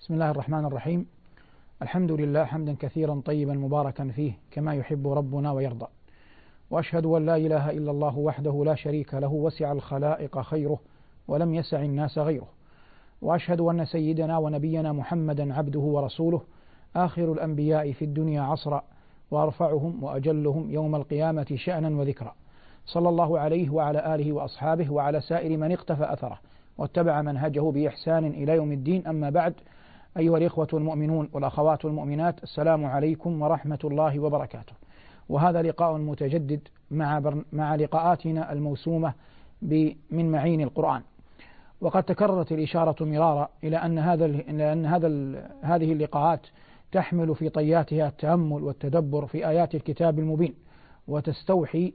بسم الله الرحمن الرحيم. الحمد لله حمدا كثيرا طيبا مباركا فيه كما يحب ربنا ويرضى، وأشهد أن لا إله إلا الله وحده لا شريك له وسع الخلائق خيره ولم يسع الناس غيره، وأشهد أن سيدنا ونبينا محمدا عبده ورسوله آخر الأنبياء في الدنيا عصرا وأرفعهم وأجلهم يوم القيامة شأنا وذكرا، صلى الله عليه وعلى آله وأصحابه وعلى سائر من اقتفى أثره واتبع منهجه بإحسان إلى يوم الدين. أما بعد، أيها الإخوة المؤمنون والأخوات المؤمنات، السلام عليكم ورحمة الله وبركاته. وهذا لقاء متجدد مع لقاءاتنا الموسومة من معين القرآن. وقد تكررت الإشارة مرارا إلى أن هذه اللقاءات تحمل في طياتها التأمل والتدبر في آيات الكتاب المبين، وتستوحي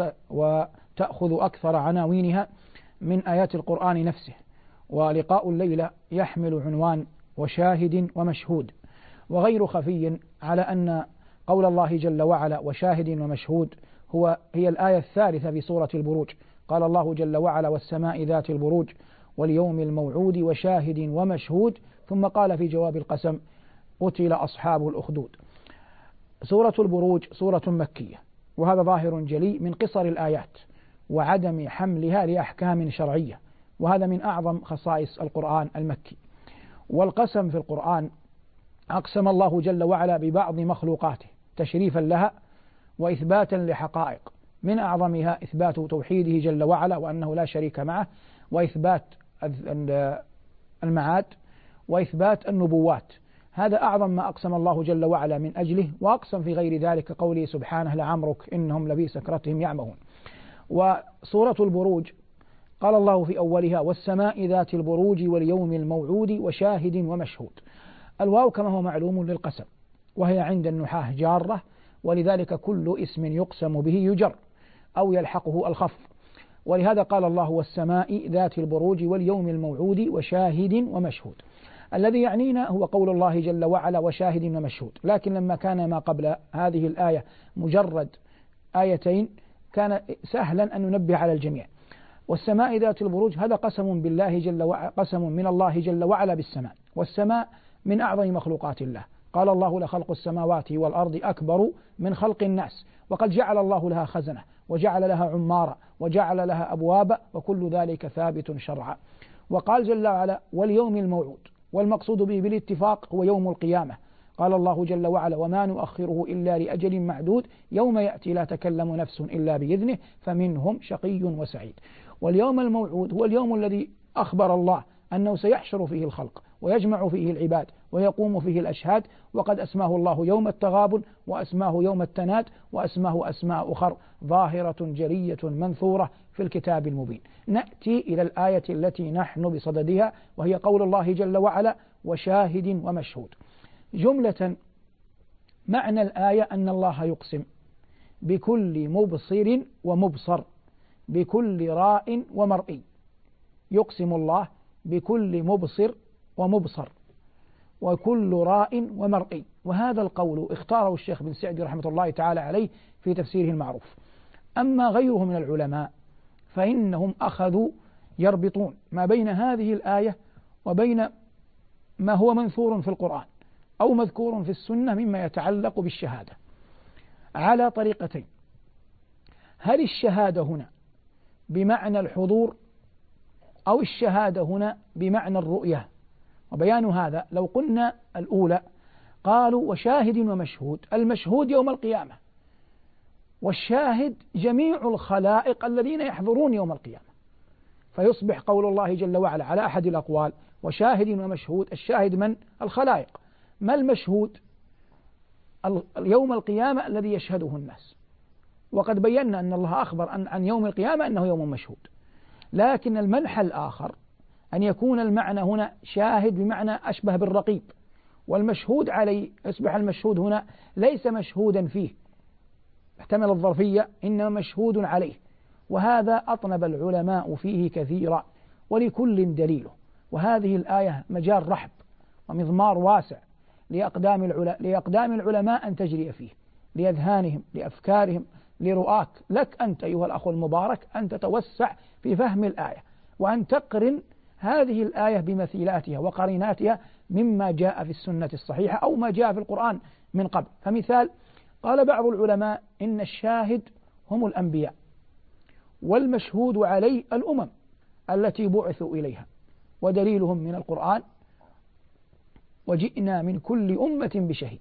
وتأخذ أكثر عناوينها من آيات القرآن نفسه. ولقاء الليلة يحمل عنوان وشاهد ومشهود، وغير خفي على أن قول الله جل وعلا وشاهد ومشهود هي الآية الثالثة في سورة البروج. قال الله جل وعلا والسماء ذات البروج واليوم الموعود وشاهد ومشهود، ثم قال في جواب القسم قتل أصحاب الأخدود. سورة البروج سورة مكية، وهذا ظاهر جلي من قصر الآيات وعدم حملها لأحكام شرعية، وهذا من أعظم خصائص القرآن المكي. والقسم في القرآن أقسم الله جل وعلا ببعض مخلوقاته تشريفا لها وإثباتا لحقائق، من أعظمها إثبات توحيده جل وعلا وأنه لا شريك معه، وإثبات المعاد، وإثبات النبوات. هذا أعظم ما أقسم الله جل وعلا من أجله، وأقسم في غير ذلك قوله سبحانه لعمرك إنهم لفي سكرتهم يعمهون. وسورة البروج قال الله في أولها والسماء ذات البروج واليوم الموعود وشاهد ومشهود. الواو كما هو معلوم للقسم، وهي عند النحاة جارة، ولذلك كل اسم يقسم به يجر أو يلحقه الخفض، ولهذا قال الله والسماء ذات البروج واليوم الموعود وشاهد ومشهود. الذي يعنينا هو قول الله جل وعلا وشاهد ومشهود، لكن لما كان ما قبل هذه الآية مجرد آيتين كان سهلا أن ننبه على الجميع. والسماء ذات البروج هذا قسم بالله جل وعلا، قسم من الله جل وعلا بالسماء، والسماء من أعظم مخلوقات الله. قال الله لخلق السماوات والأرض أكبر من خلق الناس، وقد جعل الله لها خزنة وجعل لها عمارة وجعل لها أبواب، وكل ذلك ثابت شرعا. وقال جل وعلا واليوم الموعود، والمقصود به بالاتفاق هو يوم القيامة. قال الله جل وعلا وما نؤخره إلا لأجل معدود يوم يأتي لا تكلم نفس إلا بإذنه فمنهم شقي وسعيد. واليوم الموعود هو اليوم الذي أخبر الله أنه سيحشر فيه الخلق ويجمع فيه العباد ويقوم فيه الأشهاد، وقد أسماه الله يوم التغابن، وأسماه يوم التناد، وأسماه أسماء أخر ظاهرة جلية منثورة في الكتاب المبين. نأتي إلى الآية التي نحن بصددها، وهي قول الله جل وعلا وشاهد ومشهود. جملة معنى الآية أن الله يقسم بكل مبصر ومبصر، بكل راء ومرئي. يقسم الله بكل مبصر ومبصر وكل راء ومرئي. وهذا القول اختاره الشيخ بن سعدي رحمة الله تعالى عليه في تفسيره المعروف. أما غيره من العلماء فإنهم أخذوا يربطون ما بين هذه الآية وبين ما هو منثور في القرآن أو مذكور في السنة مما يتعلق بالشهادة على طريقتين. هل الشهادة هنا بمعنى الحضور أو الشهادة هنا بمعنى الرؤية؟ وبيان هذا لو قلنا الأولى قالوا وشاهد ومشهود، المشهود يوم القيامة، والشاهد جميع الخلائق الذين يحضرون يوم القيامة، فيصبح قول الله جل وعلا على أحد الأقوال وشاهد ومشهود. الشاهد من؟ الخلائق. ما المشهود؟ يوم القيامة الذي يشهده الناس، وقد بينا أن الله أخبر عن يوم القيامة أنه يوم مشهود. لكن المنحى الآخر أن يكون المعنى هنا شاهد بمعنى أشبه بالرقيب، والمشهود عليه يصبح المشهود هنا ليس مشهودا فيه، احتمل الظرفية، إنما مشهود عليه. وهذا أطنب العلماء فيه كثيرا، ولكل دليله. وهذه الآية مجال رحب ومضمار واسع لأقدام العلماء أن تجري فيه، لأذهانهم، لأفكارهم، لرؤاك. لك أنت أيها الأخ المبارك أن تتوسع في فهم الآية، وأن تقرن هذه الآية بمثيلاتها وقريناتها مما جاء في السنة الصحيحة أو ما جاء في القرآن من قبل. فمثال، قال بعض العلماء إن الشاهد هم الأنبياء، والمشهود عليه الأمم التي بعثوا إليها، ودليلهم من القرآن: وجئنا من كل أمة بشهيد.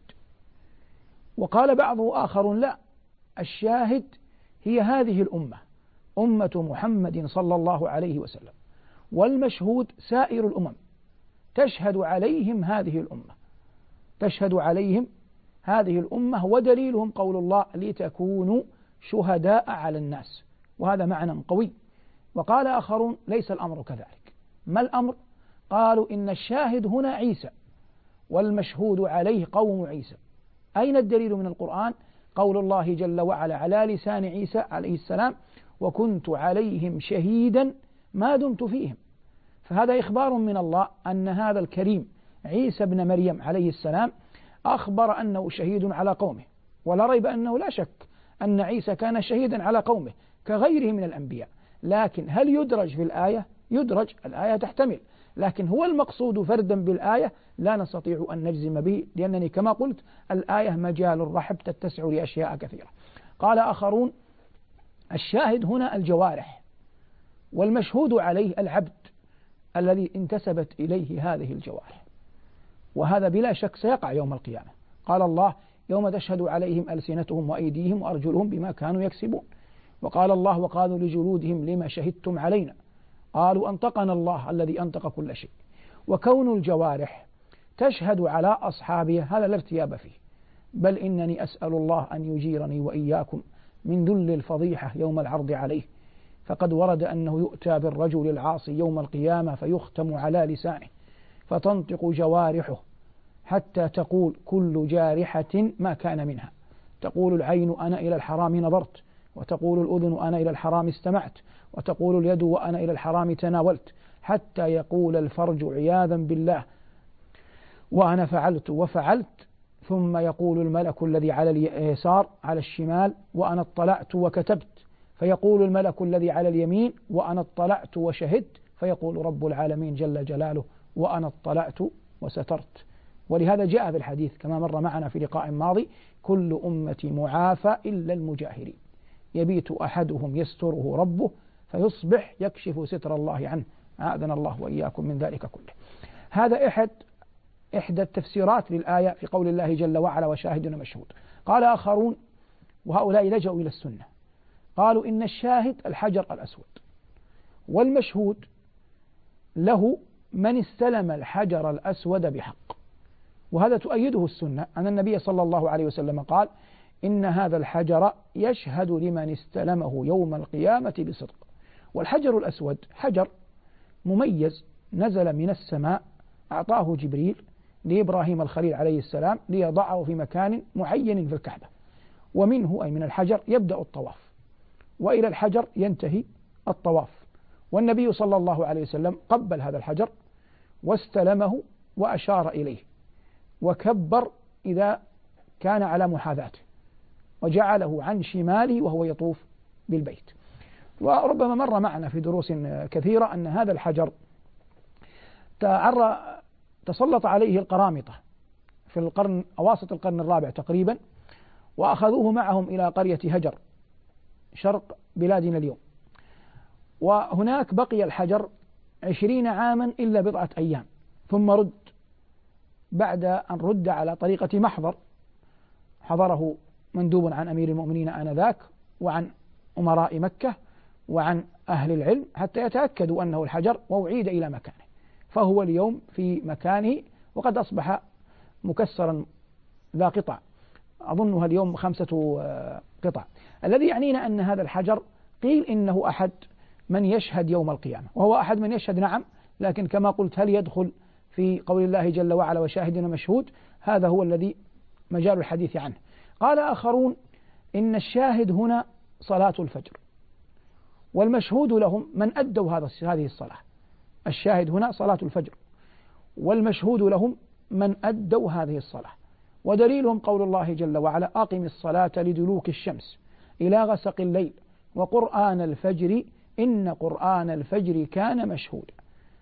وقال بعض آخر: لا، الشاهد هي هذه الأمة، أمة محمد صلى الله عليه وسلم، والمشهود سائر الأمم تشهد عليهم هذه الأمة، تشهد عليهم هذه الأمة، ودليلهم قول الله: لتكونوا شهداء على الناس. وهذا معنى قوي. وقال آخرون: ليس الأمر كذلك. ما الأمر؟ قالوا: إن الشاهد هنا عيسى، والمشهود عليه قوم عيسى. أين الدليل من القرآن؟ قول الله جل وعلا على لسان عيسى عليه السلام: وكنت عليهم شهيدا ما دمت فيهم. فهذا إخبار من الله أن هذا الكريم عيسى بن مريم عليه السلام أخبر أنه شهيد على قومه، ولا ريب أنه لا شك أن عيسى كان شهيدا على قومه كغيره من الأنبياء. لكن هل يدرج في الآية؟ يدرج، الآية تحتمل، لكن هو المقصود فردا بالآية لا نستطيع أن نجزم به، لأنني كما قلت الآية مجال الرحب تتسع لأشياء كثيرة. قال آخرون: الشاهد هنا الجوارح، والمشهود عليه العبد الذي انتسبت إليه هذه الجوارح، وهذا بلا شك سيقع يوم القيامة. قال الله: يوم تشهد عليهم ألسنتهم وأيديهم وأرجلهم بما كانوا يكسبون. وقال الله: وقالوا لجلودهم لما شهدتم علينا؟ قالوا أنطقنا الله الذي أنطق كل شيء. وكون الجوارح تشهد على أصحابها هذا لا ارتياب فيه، بل إنني أسأل الله أن يجيرني وإياكم من ذل الفضيحة يوم العرض عليه. فقد ورد أنه يؤتى بالرجل العاصي يوم القيامة فيختم على لسانه، فتنطق جوارحه حتى تقول كل جارحة ما كان منها. تقول العين: أنا إلى الحرام نظرت، وتقول الأذن: أنا إلى الحرام استمعت، وتقول اليد: وأنا إلى الحرام تناولت، حتى يقول الفرج عياذا بالله: وأنا فعلت وفعلت. ثم يقول الملك الذي على اليسار على الشمال: وأنا اطلعت وكتبت. فيقول الملك الذي على اليمين: وأنا اطلعت وشهدت. فيقول رب العالمين جل جلاله: وأنا اطلعت وسترت. ولهذا جاء في الحديث كما مر معنا في لقاء ماضي: كل أمتي معافى إلا المجاهرين، يبيت أحدهم يستره ربه فيصبح يكشف ستر الله عنه، أعاذنا الله وإياكم من ذلك كله. هذا إحدى التفسيرات للآية في قول الله جل وعلا: وشاهد مشهود. قال آخرون، وهؤلاء لجأوا إلى السنة، قالوا إن الشاهد الحجر الأسود، والمشهود له من استلم الحجر الأسود بحق. وهذا تؤيده السنة أن النبي صلى الله عليه وسلم قال: إن هذا الحجر يشهد لمن استلمه يوم القيامة بصدق. والحجر الأسود حجر مميز نزل من السماء، أعطاه جبريل لإبراهيم الخليل عليه السلام ليضعه في مكان معين في الكعبة، ومنه أي من الحجر يبدأ الطواف، وإلى الحجر ينتهي الطواف. والنبي صلى الله عليه وسلم قبل هذا الحجر واستلمه وأشار إليه، وكبر إذا كان على محاذاته، وجعله عن شماله وهو يطوف بالبيت. وربما مر معنا في دروس كثيرة أن هذا الحجر تسلط عليه القرامطة في أواسط القرن الرابع تقريبا، وأخذوه معهم إلى قرية هجر شرق بلادنا اليوم. وهناك بقي الحجر 20 عاما إلا بضعة أيام، ثم رد بعد أن رد على طريقة محضر حضره مندوب عن أمير المؤمنين آنذاك وعن أمراء مكة وعن أهل العلم حتى يتأكدوا أنه الحجر، وأعيد إلى مكانه، فهو اليوم في مكانه، وقد أصبح مكسرا ذا قطع، أظنها اليوم 5 قطع. الذي يعنينا أن هذا الحجر قيل إنه أحد من يشهد يوم القيامة، وهو أحد من يشهد نعم، لكن كما قلت هل يدخل في قول الله جل وعلا وشاهد مشهود؟ هذا هو الذي مجال الحديث عنه. قال آخرون إن الشاهد هنا صلاة الفجر، والمشهود لهم من أدوا هذه الصلاة. الشاهد هنا صلاة الفجر، والمشهود لهم من أدوا هذه الصلاة. ودليلهم قول الله جل وعلا: أقم الصلاة لدلوك الشمس إلى غسق الليل وقرآن الفجر إن قرآن الفجر كان مشهودا.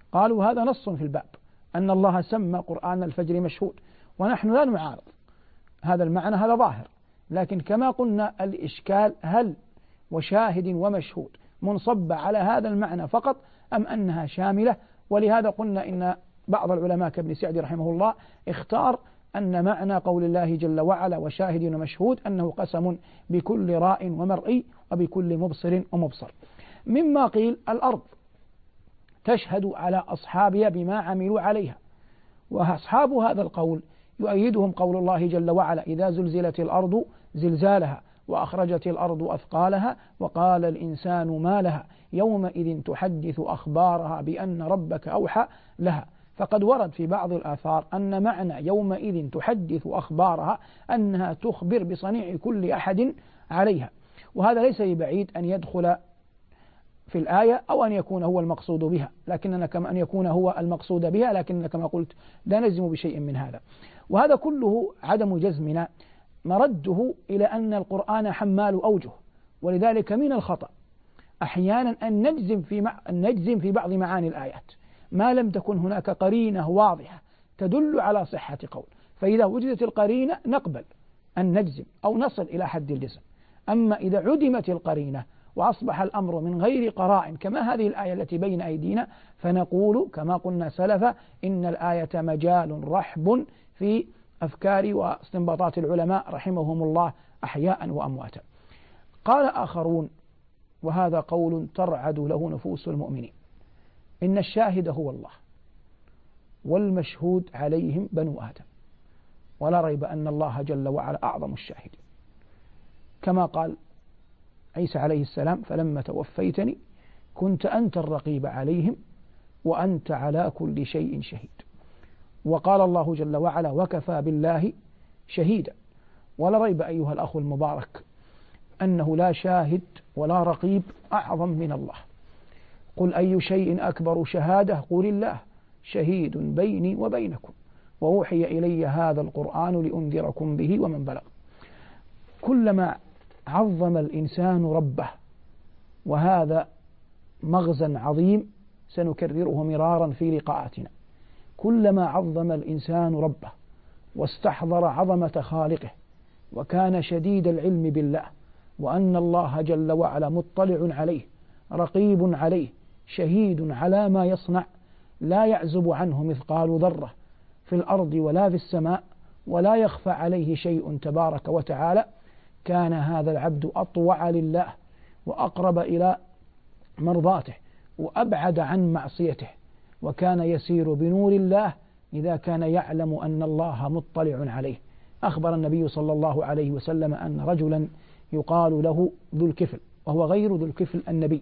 قالوا هذا نص في الباب أن الله سمى قرآن الفجر مشهود، ونحن لا نعارض هذا المعنى، هذا ظاهر. لكن كما قلنا الإشكال هل وشاهد ومشهود منصبة على هذا المعنى فقط أم أنها شاملة؟ ولهذا قلنا إن بعض العلماء كابن سعدي رحمه الله اختار أن معنى قول الله جل وعلا وشاهد ومشهود أنه قسم بكل راء ومرئي وبكل مبصر ومبصر. مما قيل الأرض تشهد على أصحابها بما عملوا عليها، وأصحاب هذا القول يؤيدهم قول الله جل وعلا إذا زلزلت الأرض زلزالها وأخرجت الأرض أثقالها وقال الإنسان ما لها يومئذ تحدث أخبارها بأن ربك أوحى لها. فقد ورد في بعض الآثار أن معنى يومئذ تحدث أخبارها أنها تخبر بصنيع كل أحد عليها، وهذا ليس ببعيد أن يدخل في الآية أو أن يكون هو المقصود بها، لكننا كما أن يكون هو المقصود بها، لكننا كما قلت لا نجزم بشيء من هذا. وهذا كله عدم جزمنا مرده إلى أن القرآن حمال أوجه، ولذلك من الخطأ أحيانا أن نجزم في بعض معاني الآيات ما لم تكن هناك قرينة واضحة تدل على صحة قول، فإذا وجدت القرينة نقبل أن نجزم أو نصل إلى حد الجزم. أما إذا عدمت القرينة وأصبح الأمر من غير قرائن كما هذه الآية التي بين أيدينا، فنقول كما قلنا سلفا إن الآية مجال رحب في أفكار واستنباطات العلماء رحمهم الله أحياء وأمواتا. قال آخرون وهذا قول ترعد له نفوس المؤمنين إن الشاهد هو الله والمشهود عليهم بنو آدم، ولا ريب أن الله جل وعلا أعظم الشاهدين، كما قال عيسى عليه السلام فلما توفيتني كنت أنت الرقيب عليهم وأنت على كل شيء شهيد. وقال الله جل وعلا وكفى بالله شهيدا. ولا ريب أيها الأخ المبارك أنه لا شاهد ولا رقيب أعظم من الله. قل أي شيء أكبر شهادة قل الله شهيد بيني وبينكم وأوحي إلي هذا القرآن لأنذركم به ومن بلغ. كلما عظم الإنسان ربه، وهذا مغزى عظيم سنكرره مرارا في لقاءاتنا، كلما عظم الإنسان ربه واستحضر عظمة خالقه وكان شديد العلم بالله وأن الله جل وعلا مطلع عليه رقيب عليه شهيد على ما يصنع، لا يعزب عنه مثقال ذرة في الأرض ولا في السماء ولا يخفى عليه شيء تبارك وتعالى، كان هذا العبد أطوع لله وأقرب إلى مرضاته وأبعد عن معصيته، وكان يسير بنور الله إذا كان يعلم أن الله مطلع عليه. أخبر النبي صلى الله عليه وسلم أن رجلا يقال له ذو الكفل وهو غير ذو الكفل النبي،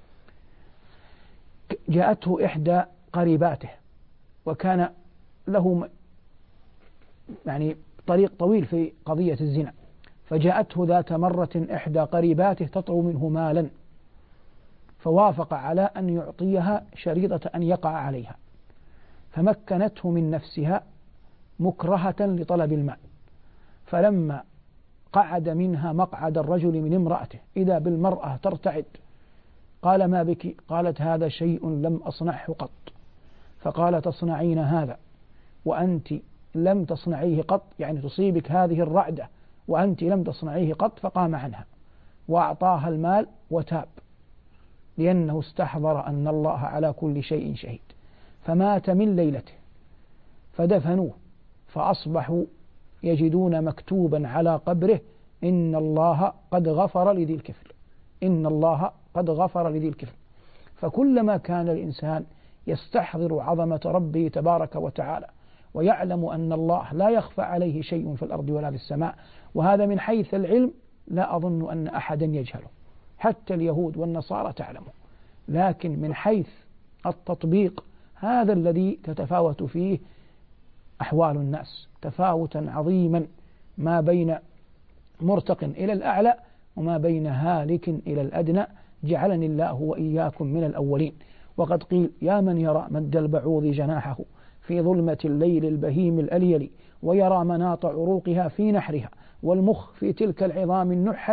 جاءته إحدى قريباته وكان له يعني طريق طويل في قضية الزنا، فجاءته ذات مرة إحدى قريباته تطلب منه مالا، فوافق على أن يعطيها شريطة أن يقع عليها، فمكنته من نفسها مكرهة لطلب المال، فلما قعد منها مقعد الرجل من امرأته إذا بالمرأة ترتعد قال ما بك؟ قالت هذا شيء لم أصنعه قط. فقال تصنعين هذا وأنت لم تصنعيه قط، يعني تصيبك هذه الرعدة وأنت لم تصنعيه قط. فقام عنها وأعطاها المال وتاب، لأنه استحضر أن الله على كل شيء شهيد. فمات من ليلته فدفنوه، فأصبحوا يجدون مكتوبا على قبره إن الله قد غفر لذي الكفل، إن الله قد غفر لذي الكفل. فكلما كان الإنسان يستحضر عظمة ربه تبارك وتعالى ويعلم أن الله لا يخفى عليه شيء في الأرض ولا في السماء، وهذا من حيث العلم لا أظن أن أحدا يجهله، حتى اليهود والنصارى تعلمه، لكن من حيث التطبيق هذا الذي تتفاوت فيه أحوال الناس تفاوتا عظيما، ما بين مرتق إلى الأعلى وما بين هالك إلى الأدنى، جعلني الله وإياكم من الأولين. وقد قيل يا من يرى مد البعوض جناحه في ظلمة الليل البهيم الأليل، ويرى مناط عروقها في نحرها والمخ في تلك العظام النحل،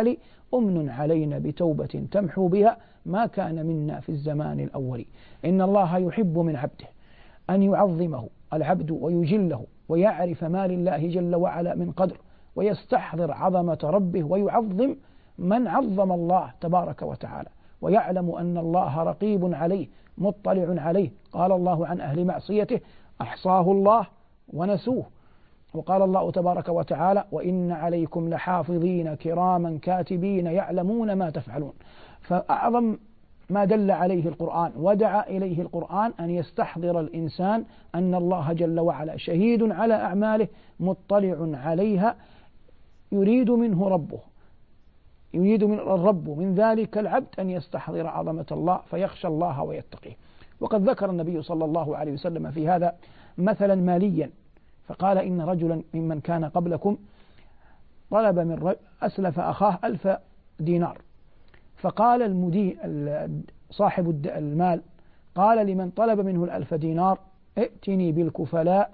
أمن علينا بتوبة تمحو بها ما كان منا في الزمان الأول. إن الله يحب من عبده أن يعظمه العبد ويجله ويعرف ما لله جل وعلا من قدر، ويستحضر عظمة ربه ويعظم من عظم الله تبارك وتعالى، ويعلم أن الله رقيب عليه مطلع عليه. قال الله عن أهل معصيته: أحصاه الله ونسوه. وقال الله تبارك وتعالى: وإن عليكم لحافظين كراما كاتبين يعلمون ما تفعلون. فأعظم ما دل عليه القرآن ودعا إليه القرآن أن يستحضر الإنسان أن الله جل وعلا شهيد على أعماله مطلع عليها، يريد من الرب من ذلك العبد أن يستحضر عظمة الله فيخشى الله ويتقيه. وقد ذكر النبي صلى الله عليه وسلم في هذا مثلا ماليا، فقال: إن رجلا ممن كان قبلكم طلب من أسلف أخاه 1000 دينار، فقال صاحب المال قال لمن طلب منه 1000 دينار: ائتني بالكفلاء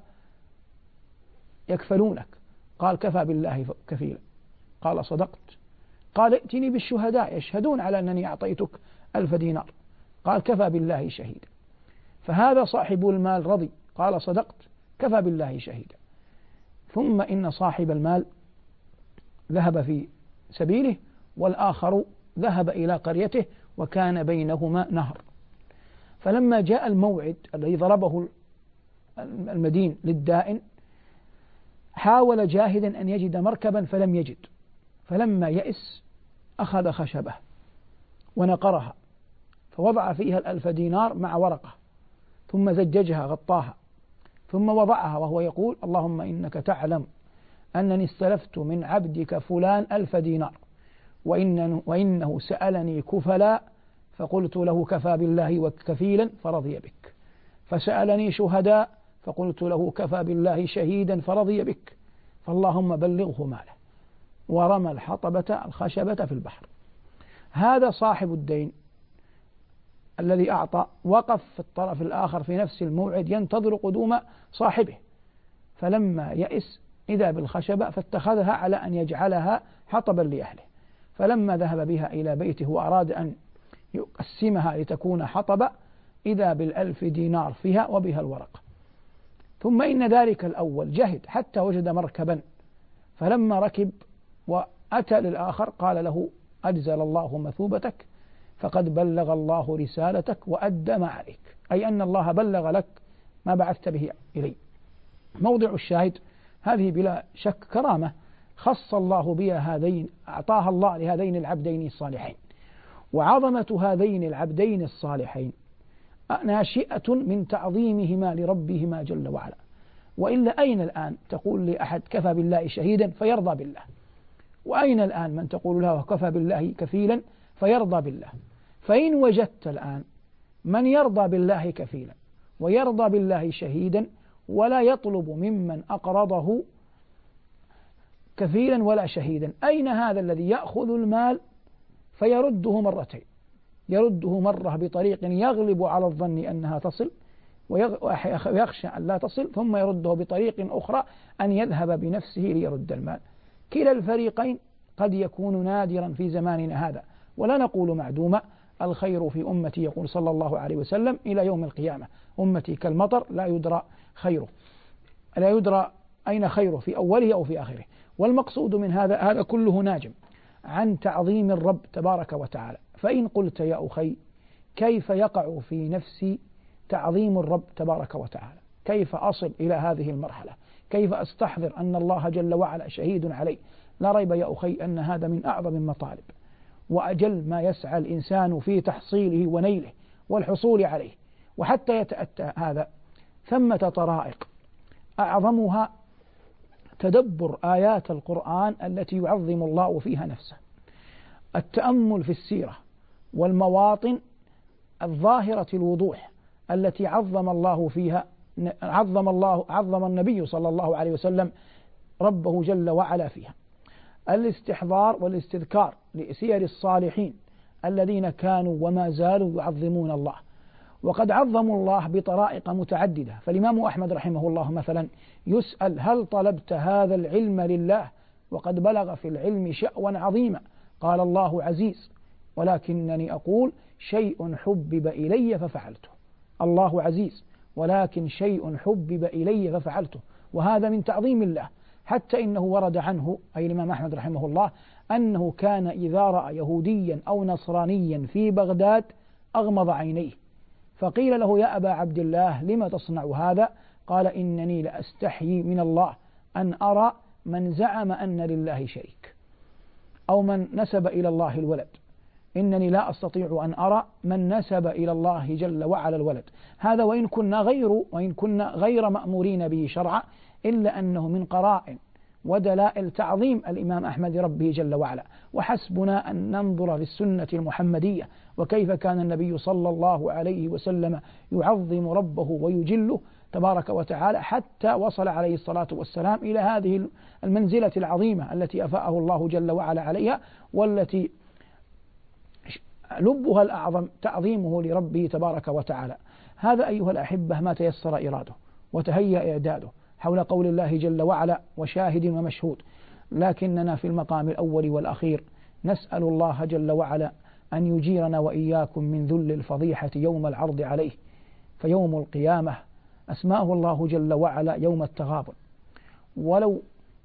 يكفلونك. قال: كفى بالله كفيلا. قال: صدقت. قال: ائتني بالشهداء يشهدون على أنني أعطيتك 1000 دينار. قال: كفى بالله شهيدا. فهذا صاحب المال رضي، قال: صدقت، كفى بالله شهيدا. ثم إن صاحب المال ذهب في سبيله، والآخر ذهب إلى قريته وكان بينهما نهر. فلما جاء الموعد الذي ضربه المدين للدائن، حاول جاهدا أن يجد مركبا فلم يجد، فلما يئس أخذ خشبة ونقرها فوضع فيها 1000 دينار مع ورقة، ثم زججها غطاها، ثم وضعها وهو يقول: اللهم إنك تعلم أنني استلفت من عبدك فلان 1000 دينار، وإنه سألني كفلاء فقلت له كفى بالله وكفيلا فرضي بك، فسألني شهداء فقلت له كفى بالله شهيدا فرضي بك، فاللهم بلغه ماله. ورمى الخشبة في البحر. هذا صاحب الدين الذي أعطى وقف في الطرف الآخر في نفس الموعد ينتظر قدوم صاحبه، فلما يئس إذا بالخشبة فاتخذها على أن يجعلها حطبا لأهله، فلما ذهب بها إلى بيته وأراد أن يقسمها لتكون حطبا إذا بال1000 دينار فيها وبها الورقة. ثم إن ذلك الأول جهد حتى وجد مركبا، فلما ركب وأتى للآخر قال له: أجزل الله مثوبتك، فقد بلغ الله رسالتك وأدى ما عليك، أي أن الله بلغ لك ما بعثت به إلي. موضع الشاهد: هذه بلا شك كرامة خص الله بها هذين، أعطاها الله لهذين العبدين الصالحين. وعظمة هذين العبدين الصالحين ناشئة من تعظيمهما لربهما جل وعلا. وإلا أين الآن تقول لأحد كفى بالله شهيدا فيرضى بالله؟ وأين الآن من تقول له كفى بالله كفيلا فيرضى بالله؟ فإن وجدت الآن من يرضى بالله كفيلا ويرضى بالله شهيدا ولا يطلب ممن أقرضه كفيلا ولا شهيدا، أين هذا الذي يأخذ المال فيرده مرتين؟ يرده مرة بطريق يغلب على الظن أنها تصل ويخشى أن لا تصل، ثم يرده بطريق أخرى أن يذهب بنفسه ليرد المال. كلا الفريقين قد يكون نادرا في زماننا هذا، ولا نقول معدومة. الخير في أمتي يقول صلى الله عليه وسلم إلى يوم القيامة: أمتي كالمطر لا يدرى خيره، لا يدرى أين خيره في أوله أو في آخره. والمقصود من هذا كله ناجم عن تعظيم الرب تبارك وتعالى. فإن قلت يا أخي كيف يقع في نفسي تعظيم الرب تبارك وتعالى؟ كيف أصل إلى هذه المرحلة؟ كيف أستحضر أن الله جل وعلا شهيد علي؟ لا ريب يا أخي أن هذا من أعظم المطالب وأجل ما يسعى الإنسان في تحصيله ونيله والحصول عليه. وحتى يتأتى هذا ثمة طرائق أعظمها تدبر آيات القرآن التي يعظم الله فيها نفسه، التأمل في السيرة والمواطن الظاهرة الوضوح التي عظم الله فيها عظم النبي صلى الله عليه وسلم ربه جل وعلا فيها، الاستحضار والاستذكار لسير الصالحين الذين كانوا وما زالوا يعظمون الله. وقد عظموا الله بطرائق متعددة. فالإمام أحمد رحمه الله مثلا يسأل: هل طلبت هذا العلم لله؟ وقد بلغ في العلم شأوا عظيما، قال الله عزيز ولكنني أقول شيء حبب إلي ففعلته. الله عزيز ولكن شيء حبب إلي ففعلته، وهذا من تعظيم الله. حتى إنه ورد عنه أي الإمام أحمد رحمه الله أنه كان إذا رأى يهوديا أو نصرانيا في بغداد أغمض عينيه، فقيل له يا أبا عبد الله لم تصنع هذا؟ قال إنني لأستحيي من الله أن أرى من زعم أن لله شريك أو من نسب إلى الله الولد، إنني لا أستطيع أن أرى من نسب إلى الله جل وعلا الولد. هذا وإن كنا غير مأمورين به شرعا، إلا أنه من قرائن ودلائل تعظيم الإمام أحمد ربه جل وعلا. وحسبنا أن ننظر في السنة المحمدية وكيف كان النبي صلى الله عليه وسلم يعظم ربه ويجله تبارك وتعالى، حتى وصل عليه الصلاة والسلام إلى هذه المنزلة العظيمة التي أفاءه الله جل وعلا عليها، والتي لبها الأعظم تعظيمه لربه تبارك وتعالى. هذا أيها الأحبة ما تيسر إراده وتهيأ إعداده حول قول الله جل وعلا وشاهد ومشهود. لكننا في المقام الأول والأخير نسأل الله جل وعلا أن يجيرنا وإياكم من ذل الفضيحة يوم العرض عليه. فيوم القيامة أسماءه الله جل وعلا يوم التغابن، ولو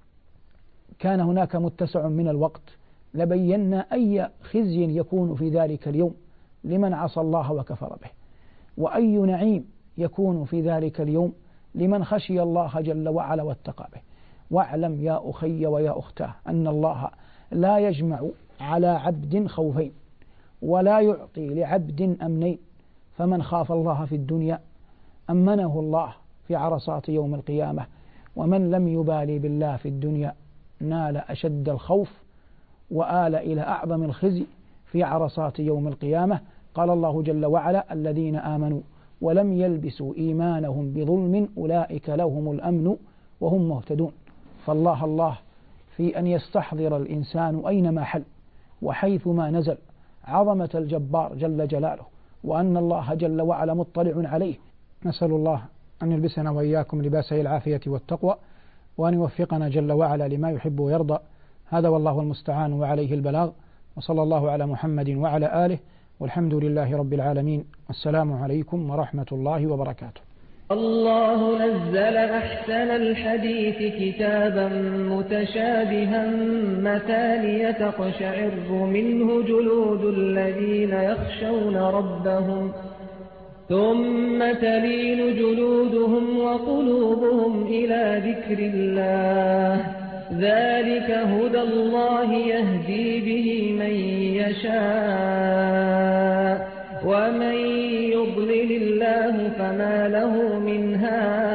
كان هناك متسع من الوقت لبينا أي خزي يكون في ذلك اليوم لمن عصى الله وكفر به، وأي نعيم يكون في ذلك اليوم لمن خشي الله جل وعلا واتقى به. واعلم يا أخي ويا أختاه أن الله لا يجمع على عبد خوفين ولا يعطي لعبد أمنين، فمن خاف الله في الدنيا أمنه الله في عرصات يوم القيامة، ومن لم يبالي بالله في الدنيا نال أشد الخوف وآل إلى أعظم الخزي في عرصات يوم القيامة. قال الله جل وعلا الذين آمنوا ولم يلبسوا إيمانهم بظلم أولئك لهم الأمن وهم مهتدون. فالله الله في أن يستحضر الإنسان أينما حل وحيثما نزل عظمة الجبار جل جلاله، وأن الله جل وعلا مطلع عليه. نسأل الله أن يلبسنا وإياكم لباسه العافية والتقوى، وأن يوفقنا جل وعلا لما يحب ويرضى. هذا والله المستعان وعليه البلاغ، وصلى الله على محمد وعلى آله، والحمد لله رب العالمين. السلام عليكم ورحمة الله وبركاته. الله نزل أحسن الحديث كتابا متشابها مثانية تقشعر منه جلود الذين يخشون ربهم ثم تلين جلودهم وقلوبهم إلى ذكر الله ذلك هدى الله يهدي به من يشاء ومن يضلل الله فما له من هاد